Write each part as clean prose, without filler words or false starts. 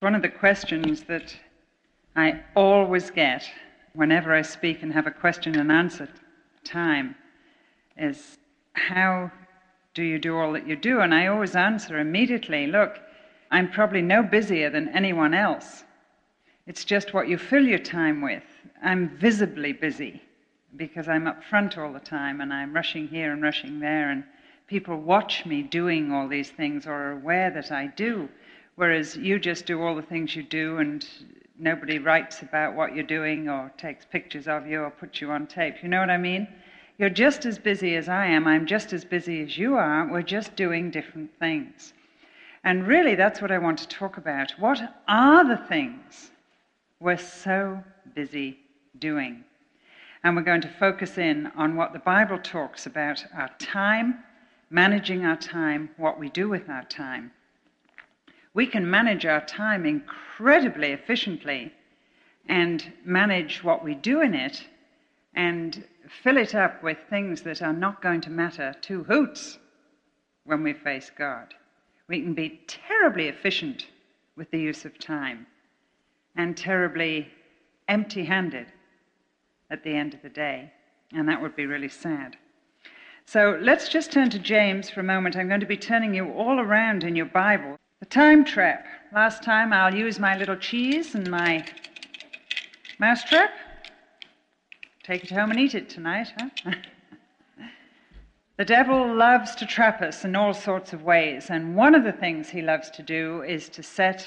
One of the questions that I always get whenever I speak and have a question and answer time is, how do you do all that you do? And I always answer immediately, look, I'm probably no busier than anyone else. It's just what you fill your time with. I'm visibly busy because I'm up front all the time and I'm rushing here and rushing there, and people watch me doing all these things or are aware that I do. Whereas you just do all the things you do and nobody writes about what you're doing or takes pictures of you or puts you on tape. You know what I mean? You're just as busy as I am. I'm just as busy as you are. We're just doing different things. And really, that's what I want to talk about. What are the things we're so busy doing? And we're going to focus in on what the Bible talks about: our time, managing our time, what we do with our time. We can manage our time incredibly efficiently and manage what we do in it and fill it up with things that are not going to matter two hoots when we face God. We can be terribly efficient with the use of time and terribly empty-handed at the end of the day, and that would be really sad. So let's just turn to James for a moment. I'm going to be turning you all around in your Bible. The time trap. Last time I'll use my little cheese and my mousetrap. Take it home and eat it tonight, huh? The devil loves to trap us in all sorts of ways, and one of the things he loves to do is to set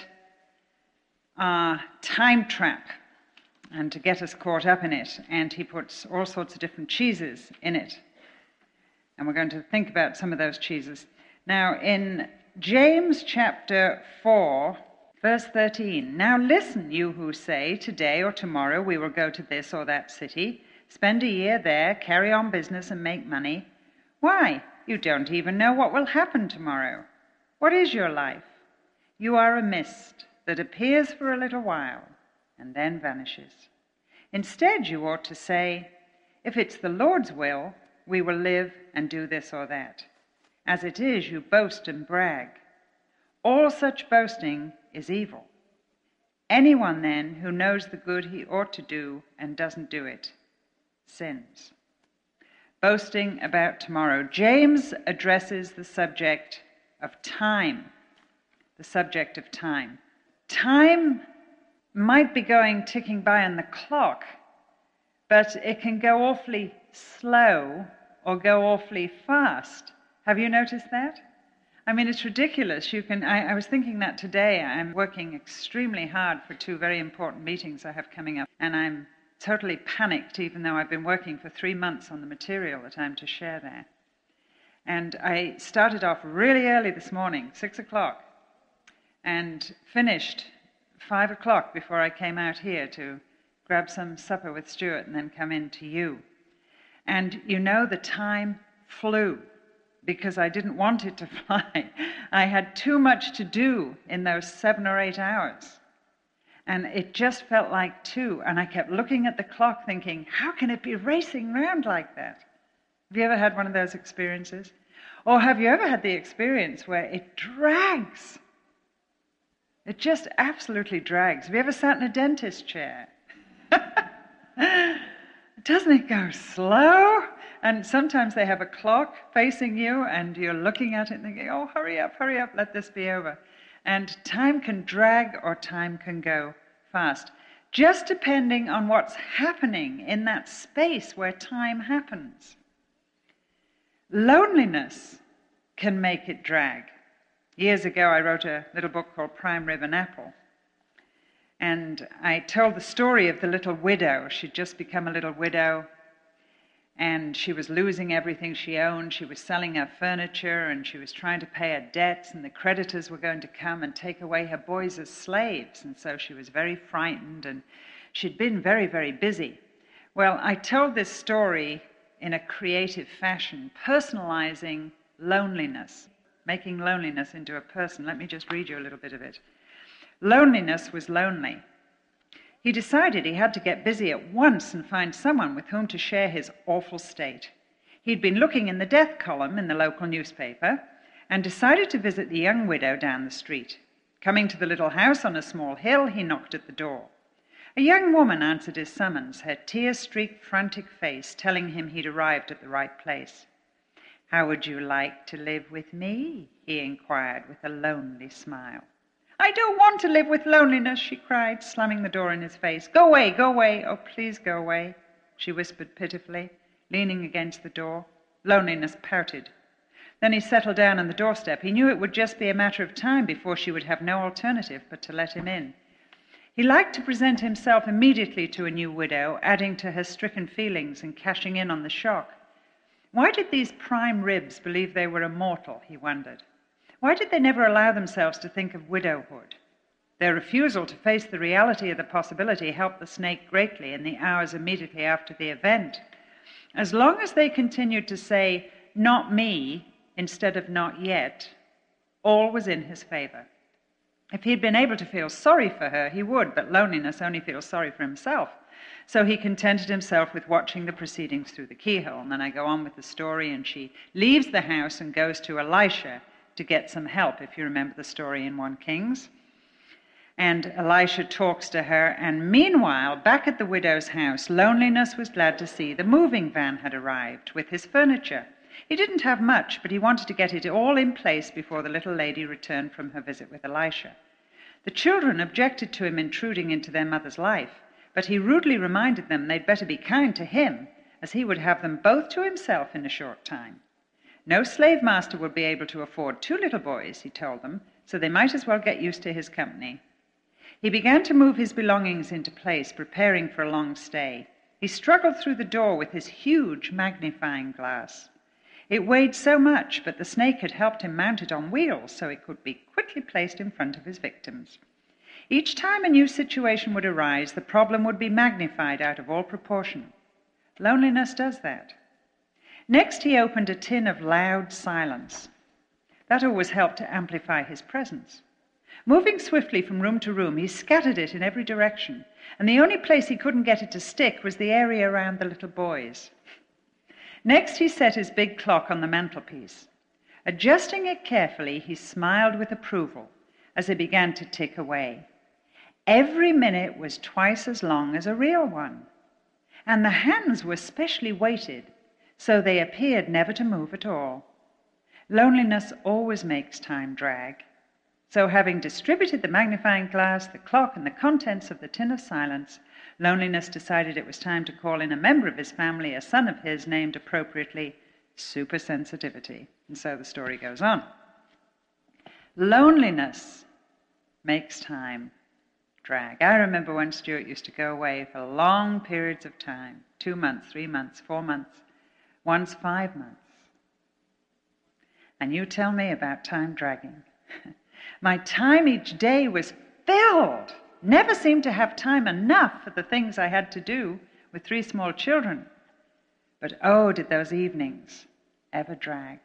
our time trap and to get us caught up in it, and he puts all sorts of different cheeses in it. And we're going to think about some of those cheeses. Now, in James chapter 4, verse 13, "Now listen, you who say, today or tomorrow we will go to this or that city, spend a year there, carry on business and make money. Why? You don't even know what will happen tomorrow. What is your life? You are a mist that appears for a little while and then vanishes. Instead, you ought to say, if it's the Lord's will, we will live and do this or that. As it is, you boast and brag. All such boasting is evil. Anyone then who knows the good he ought to do and doesn't do it sins." Boasting about tomorrow. James addresses the subject of time. The subject of time. Time might be ticking by on the clock, but it can go awfully slow or go awfully fast. Have you noticed that? I mean, it's ridiculous. I was thinking that today. I'm working extremely hard for two very important meetings I have coming up, and I'm totally panicked, even though I've been working for 3 months on the material that I'm to share there. And I started off really early this morning, 6 o'clock, and finished 5 o'clock before I came out here to grab some supper with Stuart and then come in to you. And you know, the time flew because I didn't want it to fly. I had too much to do in those 7 or 8 hours. And it just felt like 2. And I kept looking at the clock thinking, how can it be racing round like that? Have you ever had one of those experiences? Or have you ever had the experience where it drags? It just absolutely drags. Have you ever sat in a dentist chair? Doesn't it go slow? And sometimes they have a clock facing you and you're looking at it and thinking, oh, hurry up, let this be over. And time can drag or time can go fast, just depending on what's happening in that space where time happens. Loneliness can make it drag. Years ago, I wrote a little book called Prime Rib and Apple. And I told the story of the little widow. She'd just become a little widow, and she was losing everything she owned. She was selling her furniture, and she was trying to pay her debts, and the creditors were going to come and take away her boys as slaves. And so she was very frightened, and she'd been very, very busy. Well, I told this story in a creative fashion, personalizing loneliness, making loneliness into a person. Let me just read you a little bit of it. Loneliness was lonely. He decided he had to get busy at once and find someone with whom to share his awful state. He'd been looking in the death column in the local newspaper and decided to visit the young widow down the street. Coming to the little house on a small hill, he knocked at the door. A young woman answered his summons, her tear-streaked, frantic face telling him he'd arrived at the right place. "How would you like to live with me?" he inquired with a lonely smile. "I don't want to live with loneliness," she cried, slamming the door in his face. "Go away, go away. Oh, please go away," she whispered pitifully, leaning against the door. Loneliness pouted. Then he settled down on the doorstep. He knew it would just be a matter of time before she would have no alternative but to let him in. He liked to present himself immediately to a new widow, adding to her stricken feelings and cashing in on the shock. Why did these prime ribs believe they were immortal, he wondered? Why did they never allow themselves to think of widowhood? Their refusal to face the reality of the possibility helped the snake greatly in the hours immediately after the event. As long as they continued to say, "Not me," instead of "not yet," all was in his favor. If he'd been able to feel sorry for her, he would, but loneliness only feels sorry for himself. So he contented himself with watching the proceedings through the keyhole. And then I go on with the story, and she leaves the house and goes to Elisha to get some help, if you remember the story in 1 Kings. And Elisha talks to her, and meanwhile, back at the widow's house, Loneliness was glad to see the moving van had arrived with his furniture. He didn't have much, but he wanted to get it all in place before the little lady returned from her visit with Elisha. The children objected to him intruding into their mother's life, but he rudely reminded them they'd better be kind to him, as he would have them both to himself in a short time. No slave master would be able to afford 2 little boys, he told them, so they might as well get used to his company. He began to move his belongings into place, preparing for a long stay. He struggled through the door with his huge magnifying glass. It weighed so much, but the snake had helped him mount it on wheels so it could be quickly placed in front of his victims. Each time a new situation would arise, the problem would be magnified out of all proportion. Loneliness does that. Next, he opened a tin of loud silence. That always helped to amplify his presence. Moving swiftly from room to room, he scattered it in every direction, and the only place he couldn't get it to stick was the area around the little boys. Next, he set his big clock on the mantelpiece. Adjusting it carefully, he smiled with approval as it began to tick away. Every minute was twice as long as a real one, and the hands were specially weighted, so they appeared never to move at all. Loneliness always makes time drag. So having distributed the magnifying glass, the clock, and the contents of the tin of silence, Loneliness decided it was time to call in a member of his family, a son of his named appropriately Supersensitivity. And so the story goes on. Loneliness makes time drag. I remember when Stuart used to go away for long periods of time, 2 months, 3 months, 4 months, once 5 months. And you tell me about time dragging. My time each day was filled. Never seemed to have time enough for the things I had to do with 3 small children. But oh, did those evenings ever drag.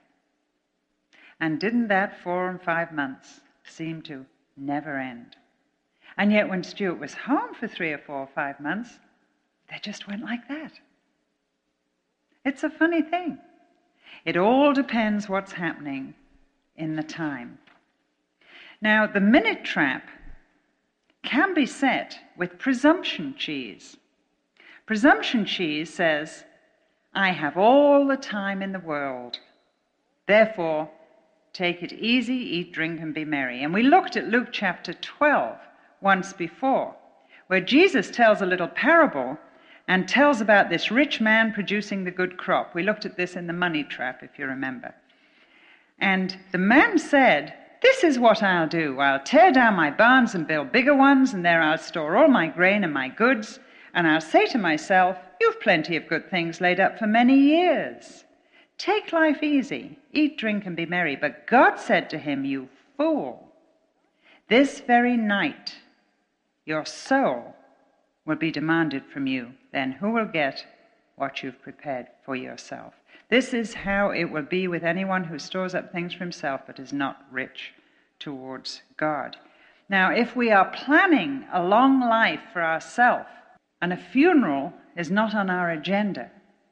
And didn't that 4 and 5 months seem to never end? And yet when Stuart was home for 3 or 4 or 5 months, they just went like that. It's a funny thing. It all depends what's happening in the time. Now, the minute trap can be set with presumption cheese. Presumption cheese says, I have all the time in the world. Therefore, take it easy, eat, drink, and be merry. And we looked at Luke chapter 12 once before, where Jesus tells a little parable and tells about this rich man producing the good crop. We looked at this in the money trap, if you remember. And the man said, this is what I'll do. I'll tear down my barns and build bigger ones, and there I'll store all my grain and my goods. And I'll say to myself, you've plenty of good things laid up for many years. Take life easy, eat, drink, and be merry. But God said to him, you fool, this very night your soul will be demanded from you. Then who will get what you've prepared for yourself? This is how it will be with anyone who stores up things for himself but is not rich towards God. Now, if we are planning a long life for ourselves and a funeral is not on our agenda,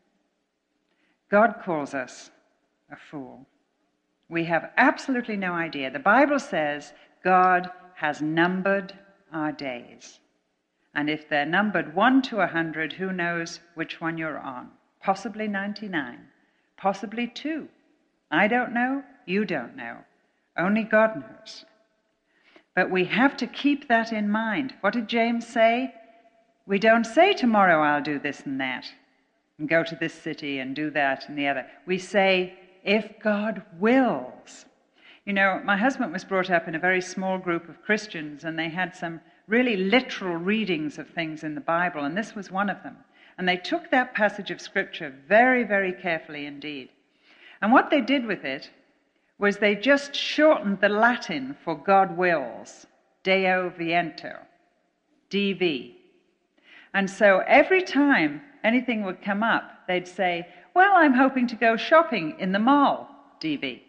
God calls us a fool. We have absolutely no idea. The Bible says God has numbered our days. And if they're numbered 1 to 100, who knows which one you're on? Possibly 99, possibly 2. I don't know, you don't know. Only God knows. But we have to keep that in mind. What did James say? We don't say tomorrow I'll do this and that, and go to this city and do that and the other. We say, if God wills. You know, my husband was brought up in a very small group of Christians, and they had some really literal readings of things in the Bible, and this was one of them. And they took that passage of Scripture very, very carefully indeed. And what they did with it was they just shortened the Latin for God wills, Deo viento, DV. And so every time anything would come up, they'd say, well, I'm hoping to go shopping in the mall, DV.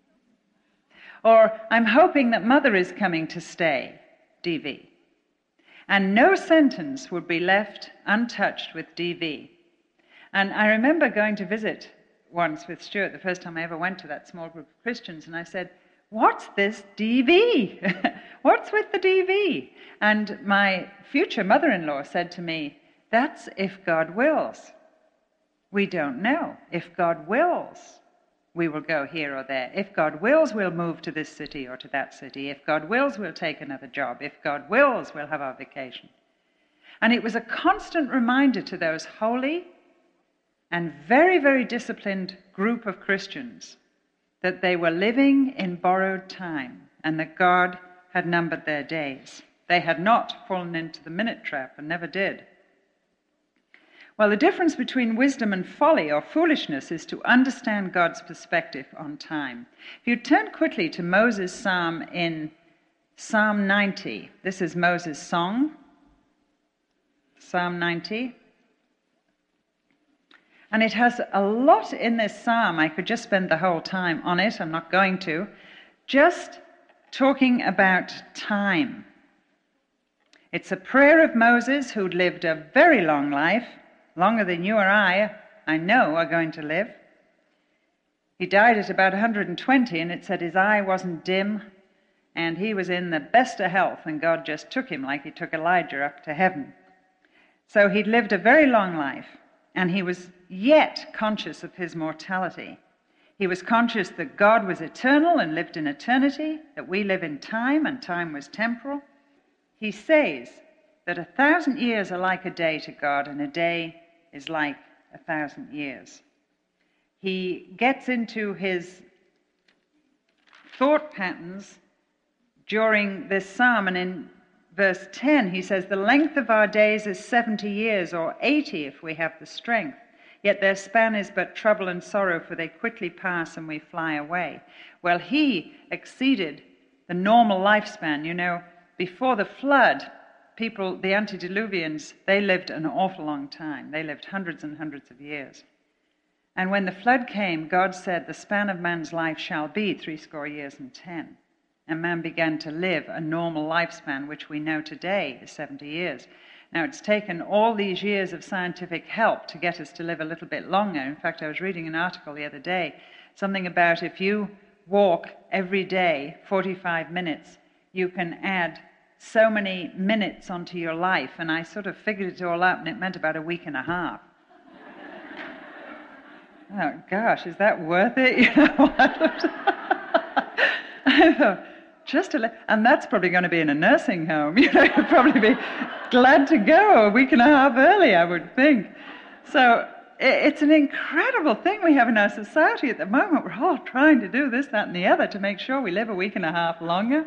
Or, I'm hoping that Mother is coming to stay, DV. And no sentence would be left untouched with DV. And I remember going to visit once with Stuart, the first time I ever went to that small group of Christians, and I said, what's this DV? What's with the DV? And my future mother-in-law said to me, that's if God wills. We don't know. If God wills, we will go here or there. If God wills, we'll move to this city or to that city. If God wills, we'll take another job. If God wills, we'll have our vacation. And it was a constant reminder to those holy and very, very disciplined group of Christians that they were living in borrowed time and that God had numbered their days. They had not fallen into the minute trap and never did. Well, the difference between wisdom and folly or foolishness is to understand God's perspective on time. If you turn quickly to Moses' psalm in Psalm 90, this is Moses' song, Psalm 90. And it has a lot in this psalm. I could just spend the whole time on it. I'm not going to. Just talking about time. It's a prayer of Moses, who'd lived a very long life, longer than you or I know, are going to live. He died at about 120, and it said his eye wasn't dim, and he was in the best of health, and God just took him like he took Elijah up to heaven. So he'd lived a very long life, and he was yet conscious of his mortality. He was conscious that God was eternal and lived in eternity, that we live in time, and time was temporal. He says that 1,000 years are like a day to God, and a day is like 1,000 years. He gets into his thought patterns during this psalm, and in verse 10 he says, the length of our days is 70 years, or 80 if we have the strength. Yet their span is but trouble and sorrow, for they quickly pass and we fly away. Well, he exceeded the normal lifespan. You know, before the flood, people, the antediluvians, they lived an awful long time. They lived hundreds and hundreds of years. And when the flood came, God said, the span of man's life shall be 70 years and 10. And man began to live a normal lifespan, which we know today is 70 years. Now, it's taken all these years of scientific help to get us to live a little bit longer. In fact, I was reading an article the other day, something about if you walk every day 45 minutes, you can add so many minutes onto your life. And I sort of figured it all out, and it meant about a week and a half. Oh, gosh, is that worth it? You know, I thought, and that's probably going to be in a nursing home. You know, you'd probably be glad to go a week and a half early, I would think. So it's an incredible thing we have in our society at the moment. We're all trying to do this, that, and the other to make sure we live a week and a half longer.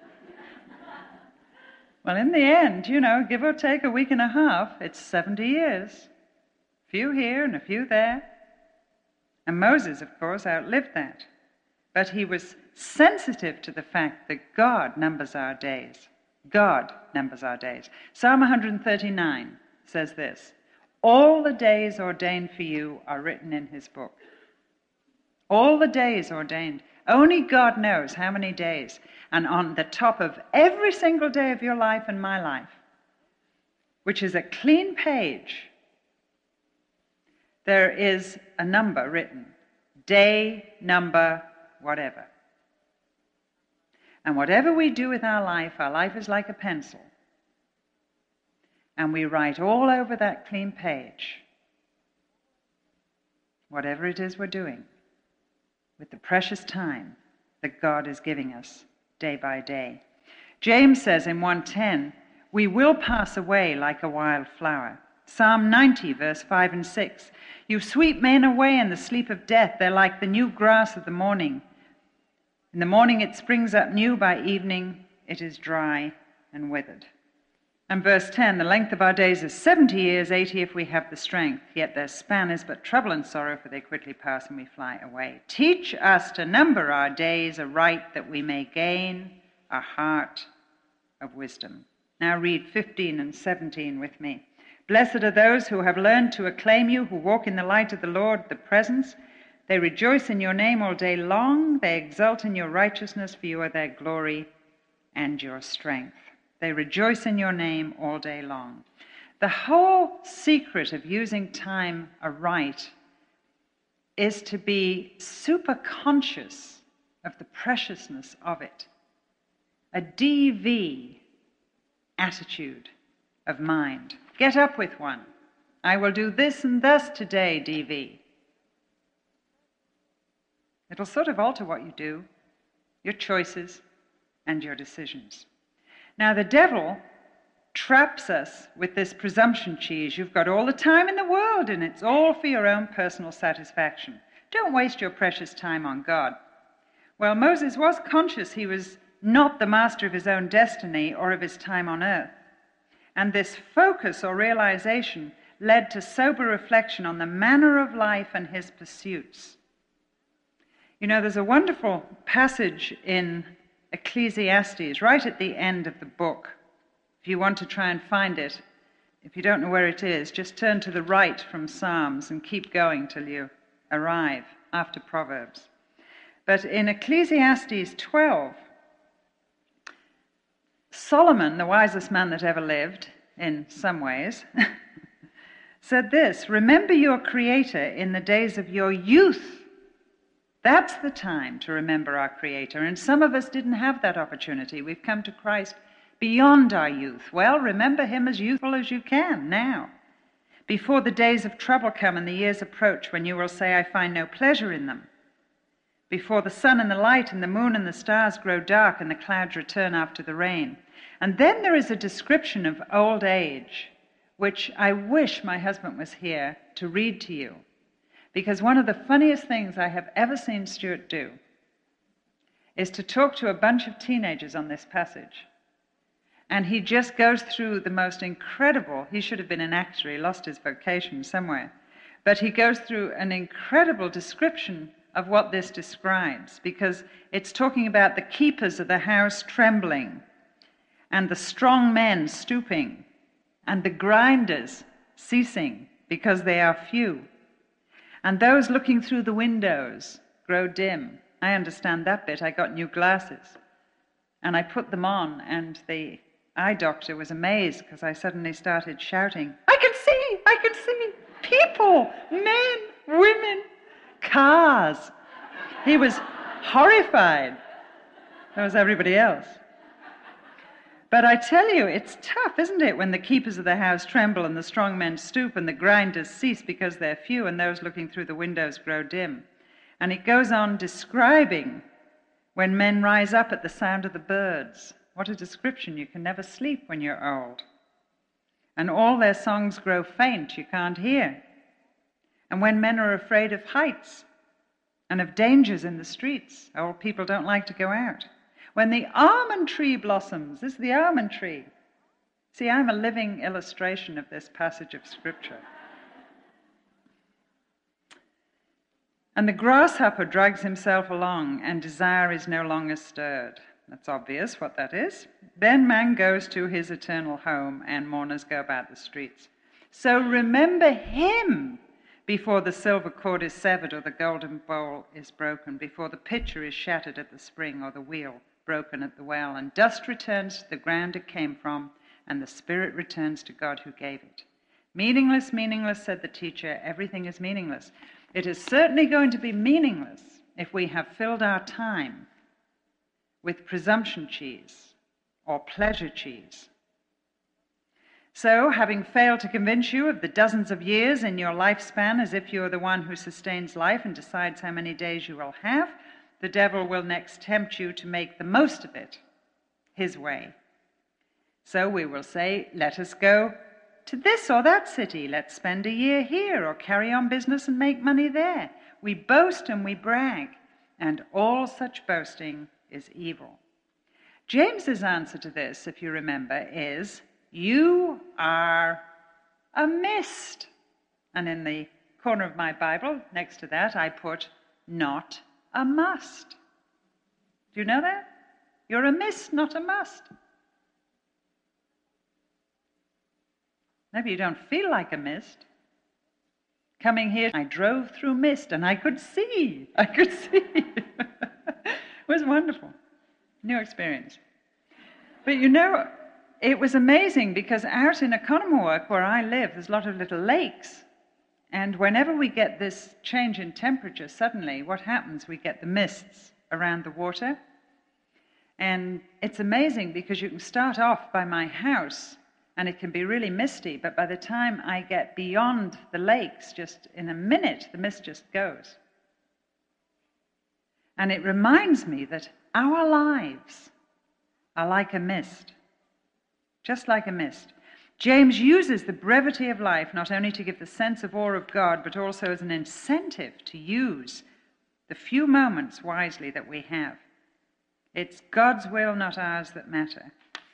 Well, in the end, you know, give or take a week and a half, it's 70 years. A few here and a few there. And Moses, of course, outlived that. But he was sensitive to the fact that God numbers our days. God numbers our days. Psalm 139 says this, all the days ordained for you are written in his book. All the days ordained. Only God knows how many days. And on the top of every single day of your life and my life, which is a clean page, there is a number written. Day, number, whatever. And whatever we do with our life is like a pencil. And we write all over that clean page whatever it is we're doing with the precious time that God is giving us day by day. James says in 1:10, we will pass away like a wild flower. Psalm 90, verse 5 and 6, you sweep men away in the sleep of death. They're like the new grass of the morning. In the morning it springs up new, by evening it is dry and withered. And verse 10, the length of our days is 70 years, 80 if we have the strength. Yet their span is but trouble and sorrow, for they quickly pass and we fly away. Teach us to number our days aright, that we may gain a heart of wisdom. Now read 15 and 17 with me. Blessed are those who have learned to acclaim you, who walk in the light of the Lord, the presence. They rejoice in your name all day long. They exult in your righteousness, for you are their glory and your strength. They rejoice in your name all day long. The whole secret of using time aright is to be super conscious of the preciousness of it. A DV attitude of mind. Get up with one. I will do this and thus today, DV. It'll sort of alter what you do, your choices, and your decisions. Now, the devil traps us with this presumption cheese. You've got all the time in the world, and it's all for your own personal satisfaction. Don't waste your precious time on God. Well, Moses was conscious he was not the master of his own destiny or of his time on earth. And this focus or realization led to sober reflection on the manner of life and his pursuits. You know, there's a wonderful passage in Ecclesiastes, right at the end of the book. If you want to try and find it, if you don't know where it is, just turn to the right from Psalms and keep going till you arrive after Proverbs. But in Ecclesiastes 12, Solomon, the wisest man that ever lived, in some ways, said this, remember your Creator in the days of your youth. That's the time to remember our Creator. And some of us didn't have that opportunity. We've come to Christ beyond our youth. Well, remember him as youthful as you can now, before the days of trouble come and the years approach when you will say, I find no pleasure in them. Before the sun and the light and the moon and the stars grow dark and the clouds return after the rain. And then there is a description of old age, which I wish my husband was here to read to you. Because one of the funniest things I have ever seen Stuart do is to talk to a bunch of teenagers on this passage. And he just goes through the most incredible, he should have been an actor, he lost his vocation somewhere, but he goes through an incredible description of what this describes, because it's talking about the keepers of the house trembling, and the strong men stooping, and the grinders ceasing because they are few. And those looking through the windows grow dim. I understand that bit. I got new glasses. And I put them on, and the eye doctor was amazed because I suddenly started shouting, I can see people, men, women, cars. He was horrified. There was everybody else. But I tell you, it's tough, isn't it, when the keepers of the house tremble and the strong men stoop and the grinders cease because they're few and those looking through the windows grow dim. And it goes on describing when men rise up at the sound of the birds. What a description. You can never sleep when you're old. And all their songs grow faint, you can't hear. And when men are afraid of heights and of dangers in the streets, old people don't like to go out. When the almond tree blossoms, this is the almond tree. See, I'm a living illustration of this passage of Scripture. And the grasshopper drags himself along, and desire is no longer stirred. That's obvious what that is. Then man goes to his eternal home, and mourners go about the streets. So remember him before the silver cord is severed, or the golden bowl is broken, before the pitcher is shattered at the spring, or the wheel broken at the well, and dust returns to the ground it came from, and the spirit returns to God who gave it. Meaningless, meaningless, said the teacher, everything is meaningless. It is certainly going to be meaningless if we have filled our time with presumption cheese or pleasure cheese. So, having failed to convince you of the dozens of years in your lifespan as if you are the one who sustains life and decides how many days you will have, the devil will next tempt you to make the most of it his way. So we will say, let us go to this or that city. Let's spend a year here or carry on business and make money there. We boast and we brag, and all such boasting is evil. James's answer to this, if you remember, is, you are a mist. And in the corner of my Bible, next to that, I put, not a must. Do you know that? You're a mist, not a must. Maybe you don't feel like a mist. Coming here, I drove through mist and I could see. It was wonderful. New experience. But you know, it was amazing because out in Economawalk, where I live, there's a lot of little lakes. And whenever we get this change in temperature, suddenly what happens, we get the mists around the water. And it's amazing because you can start off by my house and it can be really misty, but by the time I get beyond the lakes, just in a minute, the mist just goes. And it reminds me that our lives are like a mist, just like a mist. James uses the brevity of life not only to give the sense of awe of God, but also as an incentive to use the few moments wisely that we have. It's God's will, not ours, that matter.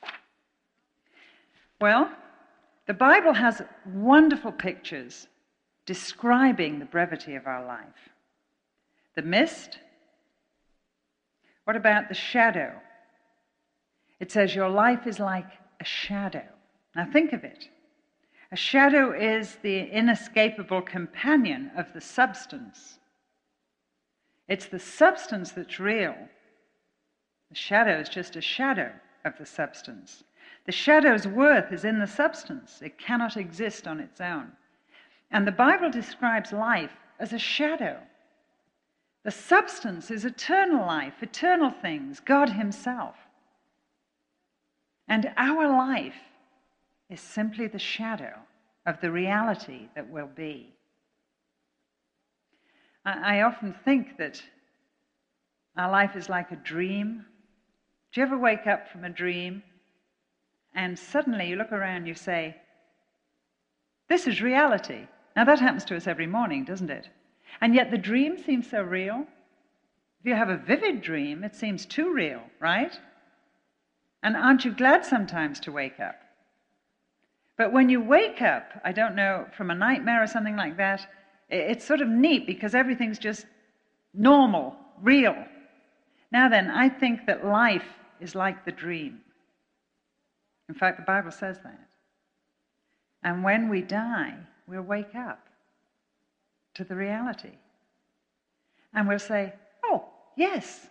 Well, the Bible has wonderful pictures describing the brevity of our life. The mist. What about the shadow? It says your life is like a shadow. Now think of it. A shadow is the inescapable companion of the substance. It's the substance that's real. The shadow is just a shadow of the substance. The shadow's worth is in the substance. It cannot exist on its own. And the Bible describes life as a shadow. The substance is eternal life, eternal things, God Himself. And our life is simply the shadow of the reality that will be. I often think that our life is like a dream. Do you ever wake up from a dream and suddenly you look around and you say, this is reality? Now that happens to us every morning, doesn't it? And yet the dream seems so real. If you have a vivid dream, it seems too real, right? And aren't you glad sometimes to wake up? But when you wake up, I don't know, from a nightmare or something like that, it's sort of neat because everything's just normal, real. Now then, I think that life is like the dream. In fact, the Bible says that. And when we die, we'll wake up to the reality. And we'll say, oh, yes,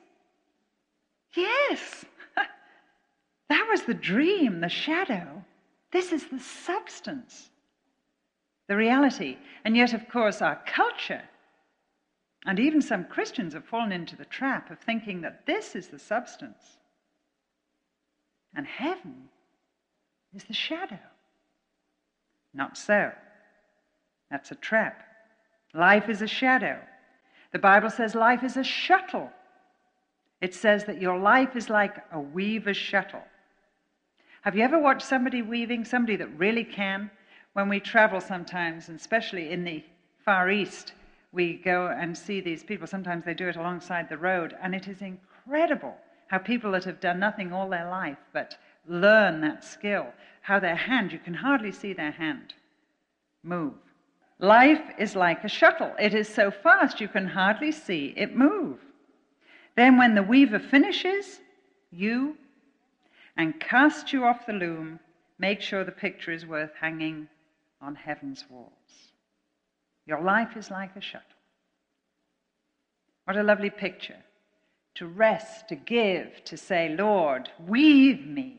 that was the dream, the shadow. This is the substance, the reality. And yet, of course, our culture, and even some Christians have fallen into the trap of thinking that this is the substance. And heaven is the shadow. Not so. That's a trap. Life is a shadow. The Bible says life is a shuttle. It says that your life is like a weaver's shuttle. Have you ever watched somebody weaving, somebody that really can? When we travel sometimes, and especially in the Far East, we go and see these people. Sometimes they do it alongside the road, and it is incredible how people that have done nothing all their life but learn that skill, how their hand, you can hardly see their hand move. Life is like a shuttle. It is so fast you can hardly see it move. Then when the weaver finishes you and casts you off the loom, make sure the picture is worth hanging on heaven's walls. Your life is like a shuttle. What a lovely picture. To rest, to give, to say, Lord, weave me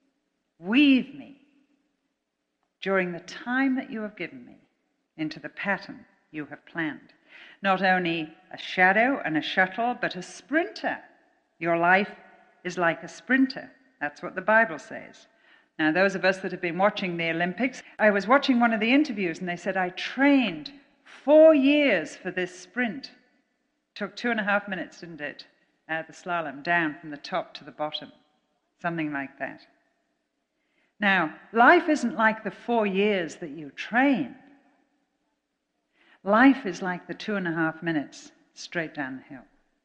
during the time that you have given me into the pattern you have planned. Not only a shadow and a shuttle, but a sprinter. Your life is like a sprinter. That's what the Bible says. Now, those of us that have been watching the Olympics, I was watching one of the interviews and they said, I trained 4 years for this sprint. Took 2.5 minutes, didn't it? The slalom, down from the top to the bottom. Something like that. Now, life isn't like the 4 years that you train. Life is like the 2.5 minutes straight down the hill.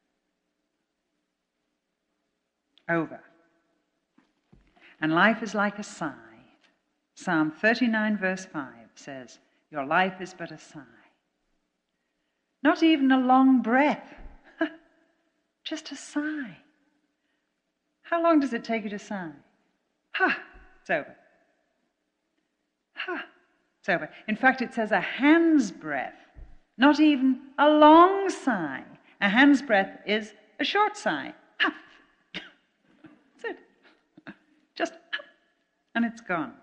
Over. And life is like a sigh. Psalm 39 verse 5 says, your life is but a sigh. Not even a long breath. Just a sigh. How long does it take you to sigh? It's over. It's over. In fact, it says a hand's breadth, not even a long sigh. A hand's breadth is a short sigh. That's it. Just, and it's gone.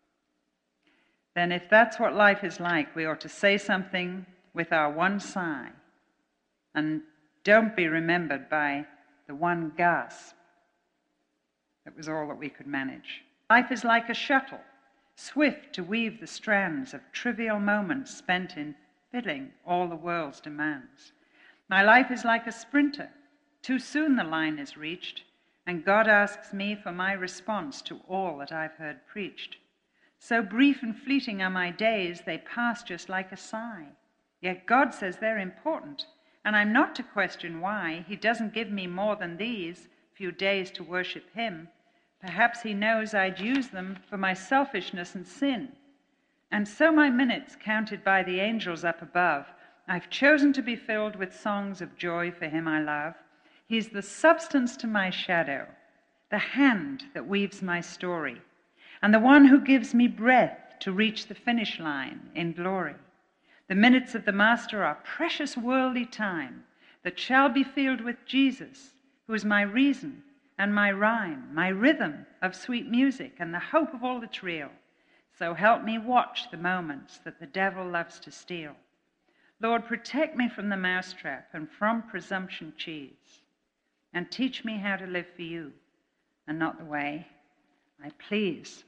Then if that's what life is like, we ought to say something with our one sigh, and don't be remembered by the one gasp. That was all that we could manage. Life is like a shuttle, swift to weave the strands of trivial moments spent in filling all the world's demands. My life is like a sprinter. Too soon the line is reached, and God asks me for my response to all that I've heard preached. So brief and fleeting are my days, they pass just like a sigh. Yet God says they're important, and I'm not to question why He doesn't give me more than these few days to worship Him. Perhaps He knows I'd use them for my selfishness and sin. And so my minutes, counted by the angels up above, I've chosen to be filled with songs of joy for Him I love. He's the substance to my shadow, the hand that weaves my story, and the one who gives me breath to reach the finish line in glory. The minutes of the Master are precious worldly time that shall be filled with Jesus, who is my reason and my rhyme, my rhythm of sweet music and the hope of all that's real. So help me watch the moments that the devil loves to steal. Lord, protect me from the mousetrap and from presumption cheese, and teach me how to live for you and not the way I please.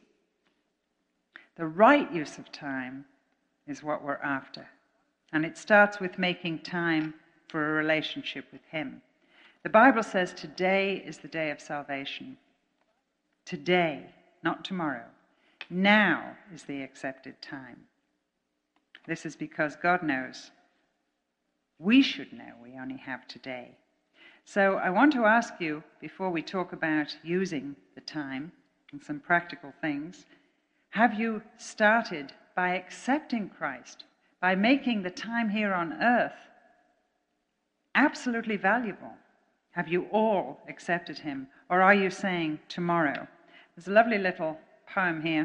The right use of time is what we're after. And it starts with making time for a relationship with Him. The Bible says today is the day of salvation. Today, not tomorrow. Now is the accepted time. This is because God knows. We should know we only have today. So I want to ask you, before we talk about using the time and some practical things, have you started by accepting Christ, by making the time here on earth absolutely valuable? Have you all accepted Him? Or are you saying tomorrow? There's a lovely little poem here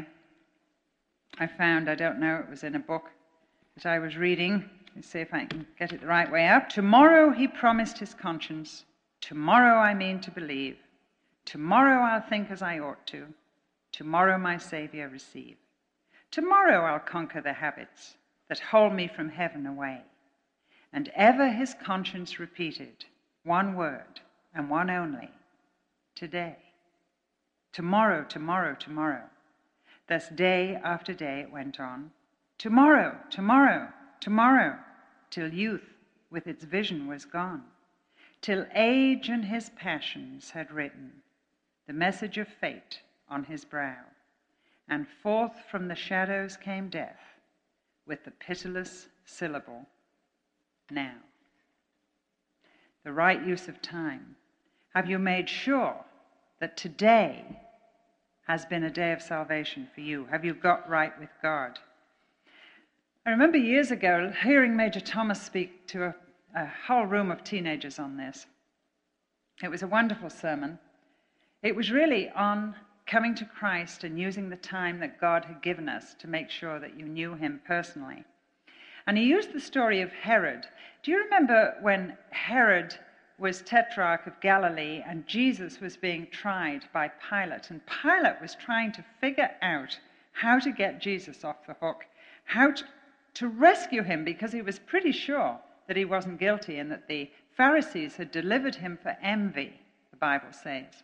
I found. I don't know, it was in a book that I was reading. Let's see if I can get it the right way up. Tomorrow He promised His conscience. Tomorrow I mean to believe. Tomorrow I'll think as I ought to. Tomorrow my Saviour receive. Tomorrow I'll conquer the habits that hold me from heaven away. And ever His conscience repeated one word and one only, today. Tomorrow, tomorrow, tomorrow. Thus day after day it went on. Tomorrow, tomorrow, tomorrow, till youth with its vision was gone, till age and his passions had written the message of fate on his brow, and forth from the shadows came death with the pitiless syllable, now. The right use of time. Have you made sure that today has been a day of salvation for you? Have you got right with God? I remember years ago hearing Major Thomas speak to a whole room of teenagers on this. It was a wonderful sermon. It was really on coming to Christ and using the time that God had given us to make sure that you knew Him personally. And he used the story of Herod. Do you remember when Herod was Tetrarch of Galilee and Jesus was being tried by Pilate? And Pilate was trying to figure out how to get Jesus off the hook, how to rescue him, because he was pretty sure that he wasn't guilty and that the Pharisees had delivered him for envy, the Bible says.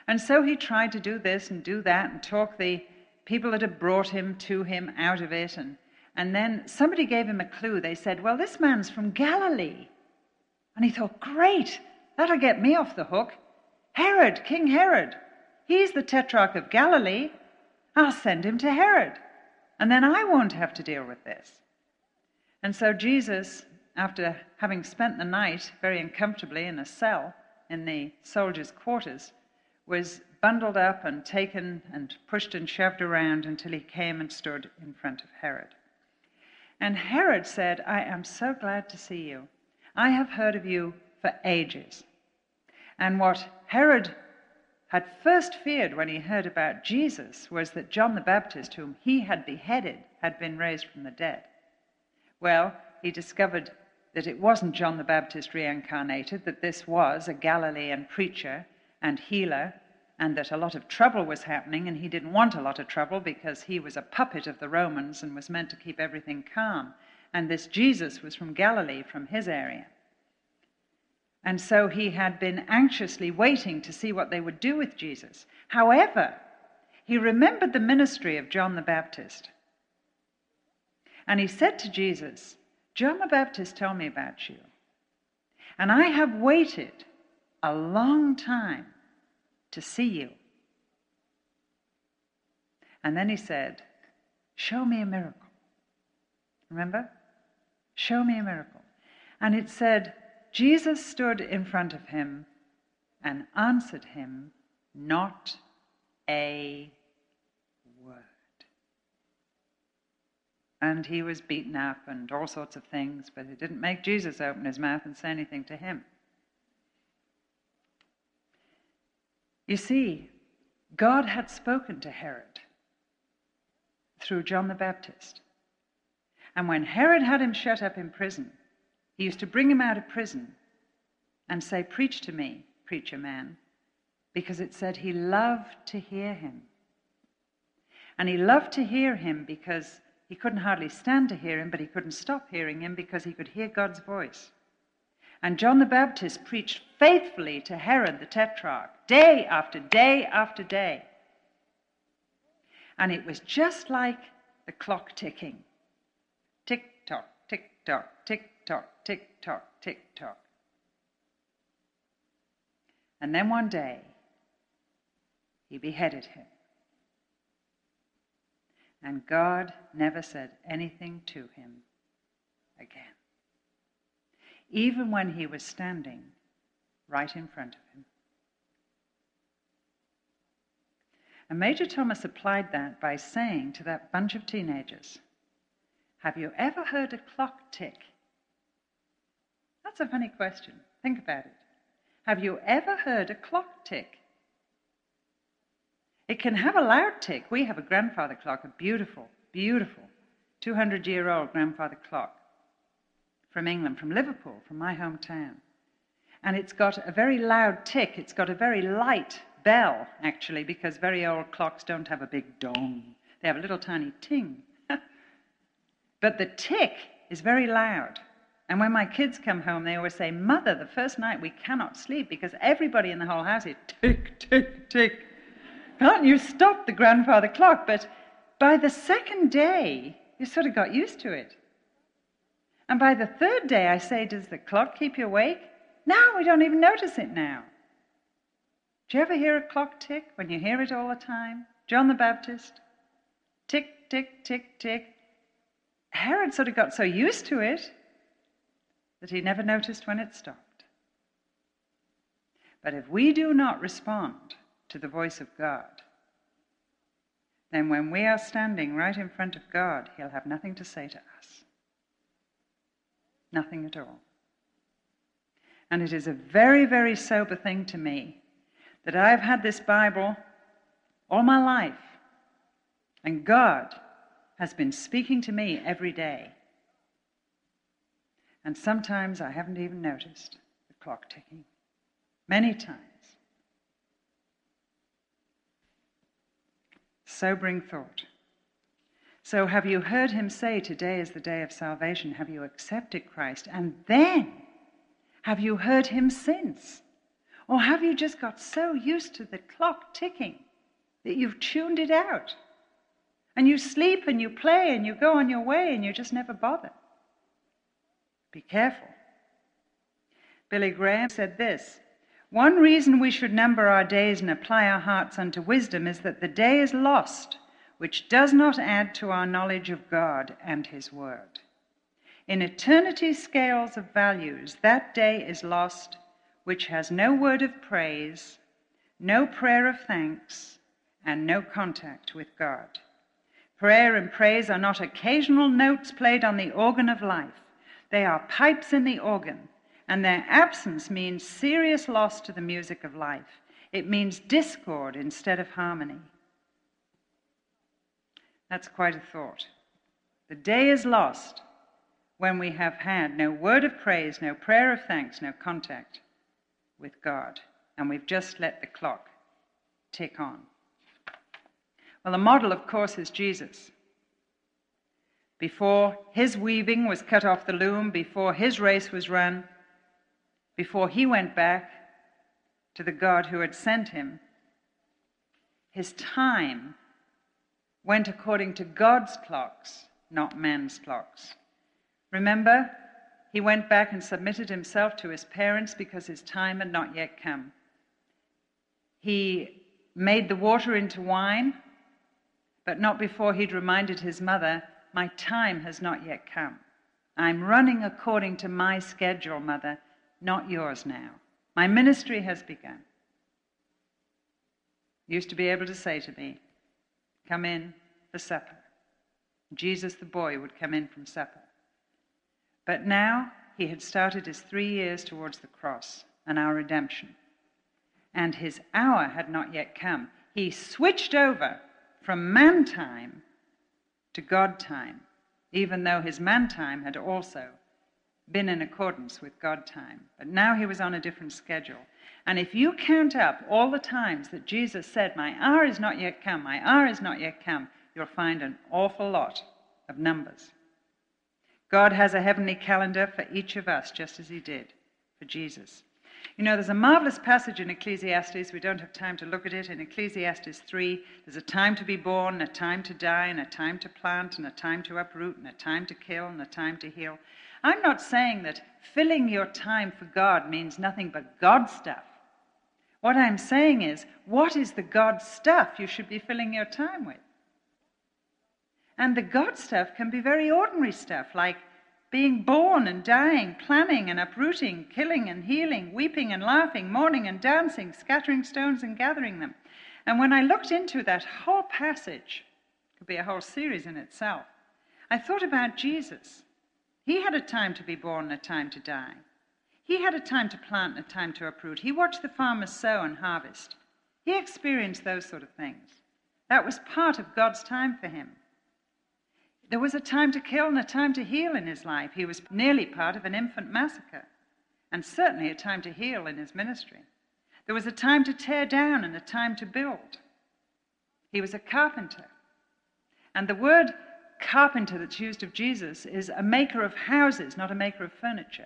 And so he tried to do this and do that and talk the people that had brought him to him out of it. And then somebody gave him a clue. They said, well, this man's from Galilee. And he thought, great, that'll get me off the hook. Herod, King Herod, he's the Tetrarch of Galilee. I'll send him to Herod, and then I won't have to deal with this. And so Jesus, after having spent the night very uncomfortably in a cell in the soldiers' quarters, was bundled up and taken and pushed and shoved around until he came and stood in front of Herod. And Herod said, I am so glad to see you. I have heard of you for ages. And what Herod had first feared when he heard about Jesus was that John the Baptist, whom he had beheaded, had been raised from the dead. Well, he discovered that it wasn't John the Baptist reincarnated, that this was a Galilean preacher and healer, and that a lot of trouble was happening, and he didn't want a lot of trouble because he was a puppet of the Romans and was meant to keep everything calm. And this Jesus was from Galilee, from his area. And so he had been anxiously waiting to see what they would do with Jesus. However, he remembered the ministry of John the Baptist. And he said to Jesus, John the Baptist told me about you. And I have waited a long time to see you. And then he said, show me a miracle. Remember? Show me a miracle. And it said, Jesus stood in front of him and answered him not a word. And he was beaten up and all sorts of things, but it didn't make Jesus open his mouth and say anything to him. You see, God had spoken to Herod through John the Baptist. And when Herod had him shut up in prison, he used to bring him out of prison and say, preach to me, preacher man, because it said he loved to hear him. And he loved to hear him because he couldn't hardly stand to hear him, but he couldn't stop hearing him because he could hear God's voice. And John the Baptist preached faithfully to Herod the Tetrarch, day after day after day. And it was just like the clock ticking. Tick-tock, tick-tock, tick-tock, tick-tock, tick-tock. And then one day, he beheaded him. And God never said anything to him again. Even when he was standing right in front of him. And Major Thomas applied that by saying to that bunch of teenagers, have you ever heard a clock tick? That's a funny question. Think about it. Have you ever heard a clock tick? It can have a loud tick. We have a grandfather clock, a beautiful, beautiful 200-year-old grandfather clock from England, from Liverpool, from my hometown. And it's got a very loud tick. It's got a very light bell, actually, because very old clocks don't have a big dong. They have a little tiny ting. But the tick is very loud. And when my kids come home, they always say, Mother, the first night we cannot sleep because everybody in the whole house is tick, tick, tick. Can't you stop the grandfather clock? But by the second day, you sort of got used to it. And by the third day, I say, does the clock keep you awake? No, we don't even notice it now. Do you ever hear a clock tick when you hear it all the time? John the Baptist, tick, tick, tick, tick. Herod sort of got so used to it that he never noticed when it stopped. But if we do not respond to the voice of God, then when we are standing right in front of God, he'll have nothing to say to us. Nothing at all. And it is a very, very sober thing to me that I've had this Bible all my life, and God has been speaking to me every day. And sometimes I haven't even noticed the clock ticking. Many times. Sobering thought. So have you heard him say, today is the day of salvation? Have you accepted Christ? And then, have you heard him since? Or have you just got so used to the clock ticking that you've tuned it out? And you sleep and you play and you go on your way and you just never bother. Be careful. Billy Graham said this: "One reason we should number our days and apply our hearts unto wisdom is that the day is lost which does not add to our knowledge of God and his word. In eternity's scales of values, that day is lost which has no word of praise, no prayer of thanks, and no contact with God. Prayer and praise are not occasional notes played on the organ of life. They are pipes in the organ, and their absence means serious loss to the music of life. It means discord instead of harmony." That's quite a thought. The day is lost when we have had no word of praise, no prayer of thanks, no contact with God, and we've just let the clock tick on. Well, the model, of course, is Jesus. Before his weaving was cut off the loom, before his race was run, before he went back to the God who had sent him, his time went according to God's clocks, not man's clocks. Remember, he went back and submitted himself to his parents because his time had not yet come. He made the water into wine, but not before he'd reminded his mother, "My time has not yet come. I'm running according to my schedule, Mother, not yours now. My ministry has begun." He used to be able to say to me, "Come in for supper." Jesus the boy would come in from supper. But now he had started his 3 years towards the cross and our redemption. And his hour had not yet come. He switched over from man time to God time, even though his man time had also been in accordance with God time. But now he was on a different schedule. And if you count up all the times that Jesus said, "My hour is not yet come, my hour is not yet come," you'll find an awful lot of numbers. God has a heavenly calendar for each of us, just as he did for Jesus. You know, there's a marvelous passage in Ecclesiastes. We don't have time to look at it. In Ecclesiastes 3, there's a time to be born, a time to die, and a time to plant, and a time to uproot, and a time to kill, and a time to heal. I'm not saying that filling your time for God means nothing but God stuff. What I'm saying is, what is the God stuff you should be filling your time with? And the God stuff can be very ordinary stuff, like being born and dying, planning and uprooting, killing and healing, weeping and laughing, mourning and dancing, scattering stones and gathering them. And when I looked into that whole passage, it could be a whole series in itself, I thought about Jesus. He had a time to be born and a time to die. He had a time to plant and a time to uproot. He watched the farmers sow and harvest. He experienced those sort of things. That was part of God's time for him. There was a time to kill and a time to heal in his life. He was nearly part of an infant massacre, and certainly a time to heal in his ministry. There was a time to tear down and a time to build. He was a carpenter. And the word carpenter that's used of Jesus is a maker of houses, not a maker of furniture.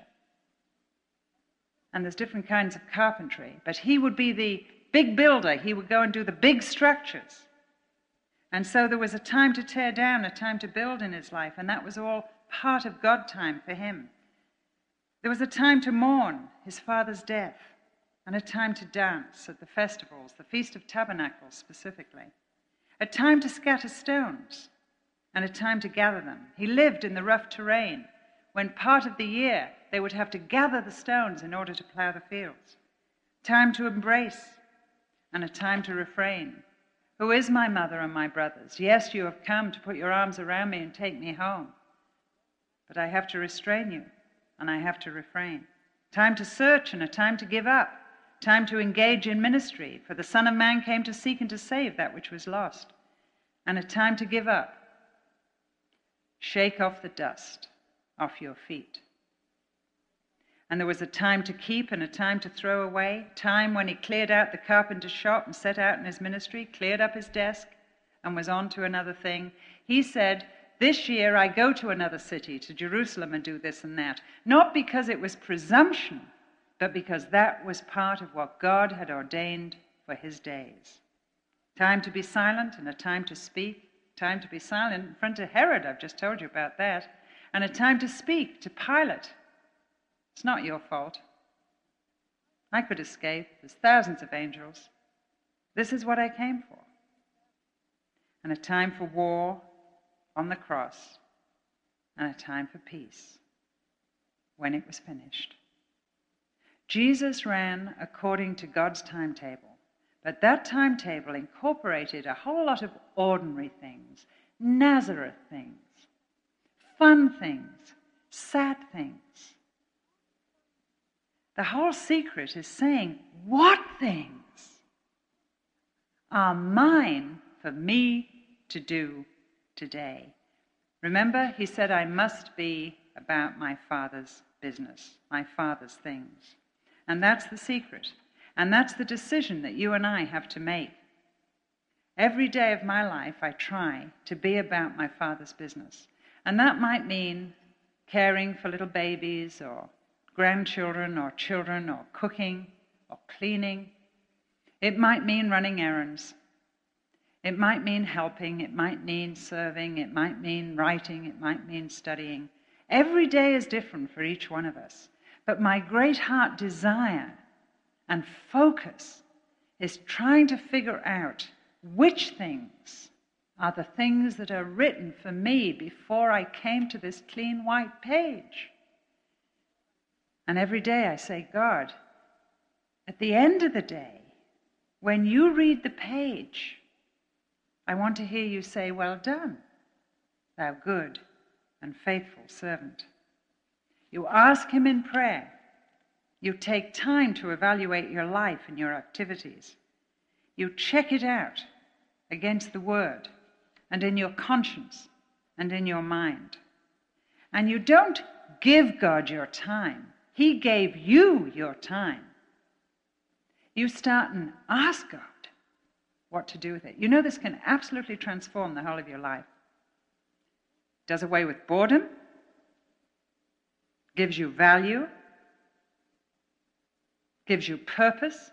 And there's different kinds of carpentry, but he would be the big builder. He would go and do the big structures. And so there was a time to tear down, a time to build in his life, and that was all part of God time for him. There was a time to mourn his father's death, and a time to dance at the festivals, the Feast of Tabernacles specifically. A time to scatter stones, and a time to gather them. He lived in the rough terrain, when part of the year they would have to gather the stones in order to plow the fields. Time to embrace, and a time to refrain. Who is my mother and my brothers? Yes, you have come to put your arms around me and take me home. But I have to restrain you, and I have to refrain. Time to search and a time to give up. Time to engage in ministry, for the Son of Man came to seek and to save that which was lost. And a time to give up. Shake off the dust off your feet. And there was a time to keep and a time to throw away. Time when he cleared out the carpenter's shop and set out in his ministry, cleared up his desk and was on to another thing. He said, "This year I go to another city, to Jerusalem, and do this and that." Not because it was presumption, but because that was part of what God had ordained for his days. Time to be silent and a time to speak. Time to be silent in front of Herod, I've just told you about that. And a time to speak to Pilate. It's not your fault. I could escape. There's thousands of angels. This is what I came for. And a time for war on the cross, and a time for peace when it was finished. Jesus ran according to God's timetable, but that timetable incorporated a whole lot of ordinary things, Nazareth things, fun things, sad things. The whole secret is saying, what things are mine for me to do today? Remember, he said, I must be about my Father's business, my Father's things. And that's the secret. And that's the decision that you and I have to make. Every day of my life, I try to be about my Father's business. And that might mean caring for little babies or grandchildren or children or cooking or cleaning. It might mean running errands. It might mean helping. It might mean serving. It might mean writing. It might mean studying. Every day is different for each one of us. But my great heart desire and focus is trying to figure out which things are the things that are written for me before I came to this clean white page. And every day I say, God, at the end of the day, when you read the page, I want to hear you say, well done, thou good and faithful servant. You ask him in prayer. You take time to evaluate your life and your activities. You check it out against the word and in your conscience and in your mind. And you don't give God your time. He gave you your time. You start and ask God what to do with it. You know, this can absolutely transform the whole of your life. Does away with boredom, gives you value, gives you purpose,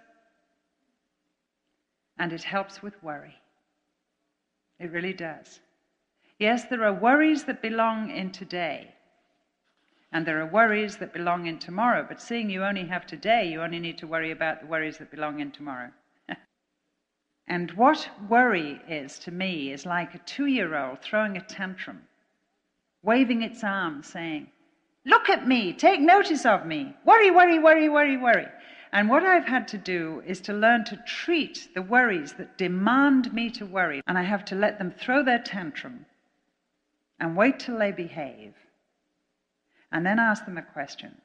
and it helps with worry. It really does. Yes, there are worries that belong in today, and there are worries that belong in tomorrow, but seeing you only have today, you only need to worry about the worries that belong in tomorrow. And what worry is to me is like a 2-year-old throwing a tantrum, waving its arms, saying, look at me, take notice of me, worry, worry, worry, worry, worry. And what I've had to do is to learn to treat the worries that demand me to worry, and I have to let them throw their tantrum and wait till they behave, and then ask them a question.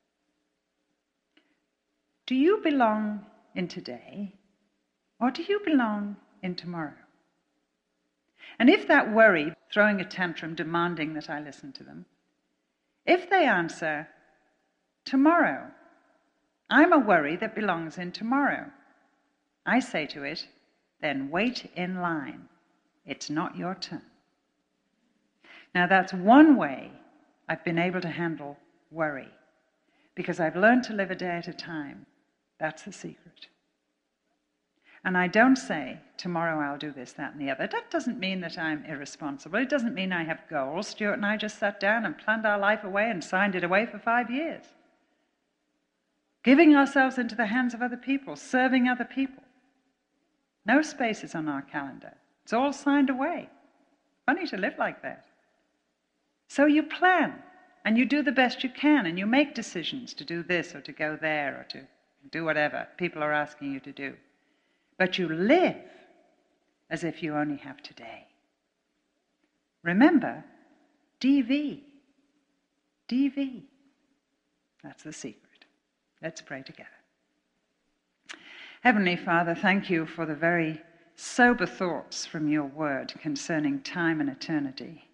Do you belong in today, or do you belong in tomorrow? And if that worry, throwing a tantrum, demanding that I listen to them, if they answer, tomorrow, I'm a worry that belongs in tomorrow, I say to it, then wait in line. It's not your turn. Now that's one way I've been able to handle worry, because I've learned to live a day at a time. That's the secret. And I don't say, tomorrow I'll do this, that, and the other. That doesn't mean that I'm irresponsible. It doesn't mean I have goals. Stuart and I just sat down and planned our life away and signed it away for 5 years. Giving ourselves into the hands of other people, serving other people. No spaces on our calendar. It's all signed away. Funny to live like that. So you plan, and you do the best you can, and you make decisions to do this or to go there or to do whatever people are asking you to do. But you live as if you only have today. Remember, DV. DV. That's the secret. Let's pray together. Heavenly Father, thank you for the very sober thoughts from your word concerning time and eternity.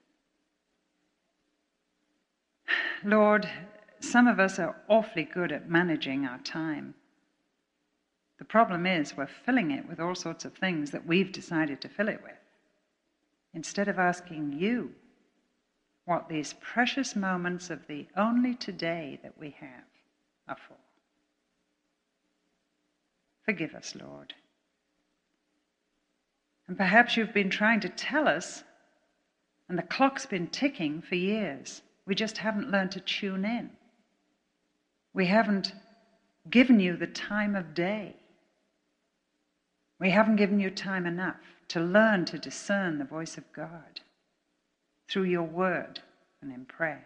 Lord, some of us are awfully good at managing our time. The problem is we're filling it with all sorts of things that we've decided to fill it with, instead of asking you what these precious moments of the only today that we have are for. Forgive us, Lord. And perhaps you've been trying to tell us, and the clock's been ticking for years. We just haven't learned to tune in. We haven't given you the time of day. We haven't given you time enough to learn to discern the voice of God through your word and in prayer.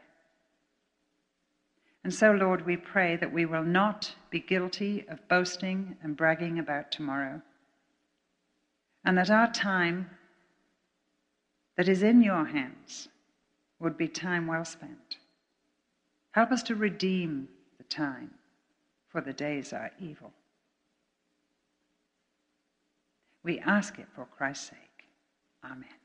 And so, Lord, we pray that we will not be guilty of boasting and bragging about tomorrow, and that our time that is in your hands would be time well spent. Help us to redeem the time, for the days are evil. We ask it for Christ's sake. Amen.